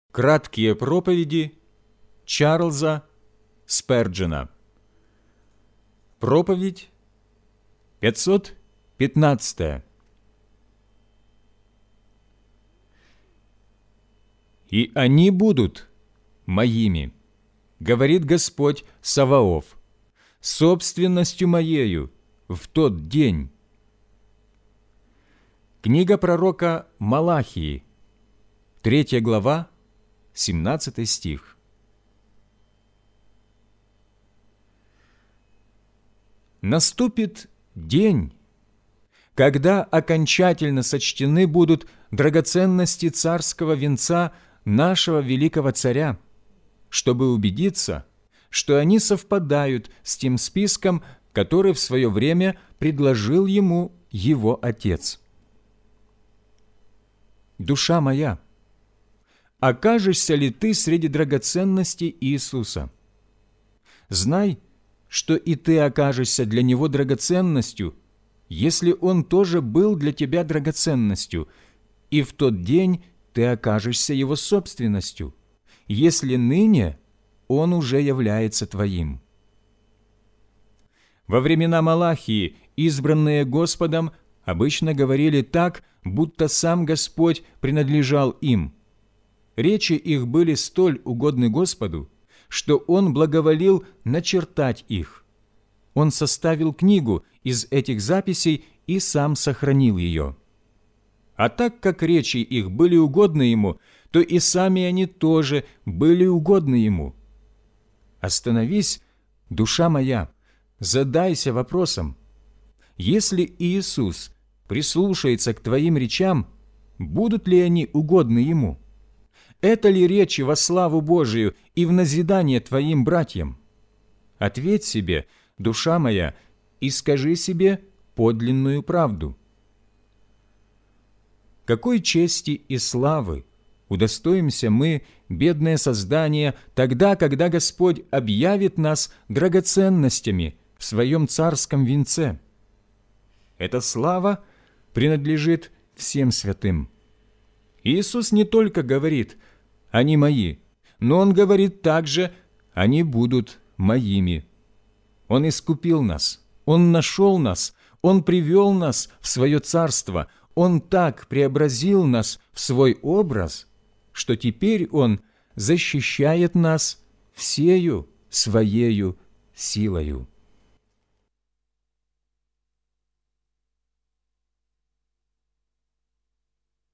Краткие проповеди Чарльза Сперджена. Проповедь 515. «И они будут моими, говорит Господь Саваоф, собственностью моею в тот день». Книга пророка Малахии, 3 глава, 17 стих. Наступит день, когда окончательно сочтены будут драгоценности царского венца нашего великого царя, чтобы убедиться, что они совпадают с тем списком, который в свое время предложил ему его отец. Душа моя, окажешься ли ты среди драгоценностей Иисуса? Знай, что и ты окажешься для Него драгоценностью, если Он тоже был для тебя драгоценностью, и в тот день ты окажешься Его собственностью, если ныне Он уже является твоим. Во времена Малахии избранные Господом обычно говорили так, будто сам Господь принадлежал им. Речи их были столь угодны Господу, что Он благоволил начертать их. Он составил книгу из этих записей и сам сохранил ее. А так как речи их были угодны Ему, то и сами они тоже были угодны Ему. Остановись, душа моя, задайся вопросом: если Иисус прислушается к твоим речам, будут ли они угодны Ему? Это ли речи во славу Божию и в назидание твоим братьям? Ответь себе, душа моя, и скажи себе подлинную правду. Какой чести и славы удостоимся мы, бедное создание, тогда, когда Господь объявит нас драгоценностями в Своем царском венце? Эта слава принадлежит всем святым. Иисус не только говорит «они мои», но Он говорит также «они будут моими». Он искупил нас, Он нашел нас, Он привел нас в Свое Царство, Он так преобразил нас в Свой образ, что теперь Он защищает нас всею Своею силою.